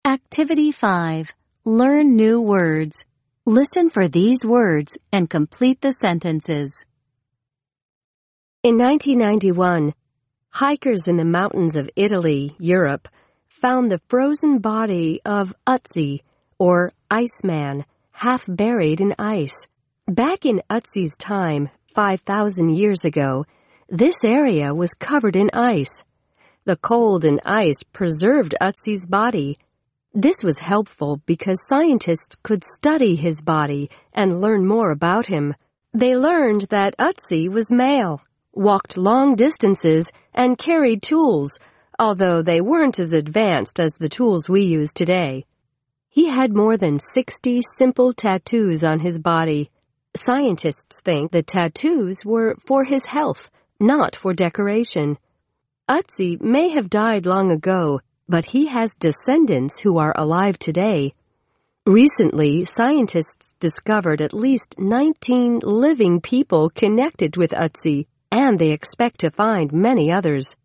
Activity 5. Learn new words. Listen for these words and complete the sentences. In 1991, hikers in the mountains of Italy, Europe, found the frozen body of Ötzi, or Iceman, half buried in ice. Back in Ötzi's time, 5,000 years ago, this area was covered in ice. The cold and ice preserved Ötzi's body. This was helpful because scientists could study his body and learn more about him. They learned that Ötzi was male, walked long distances, and carried tools, although they weren't as advanced as the tools we use today. He had more than 60 simple tattoos on his body. Scientists think the tattoos were for his health, not for decoration. Ötzi may have died long ago, but he has descendants who are alive today. Recently, scientists discovered at least 19 living people connected with Ötzi, and they expect to find many others.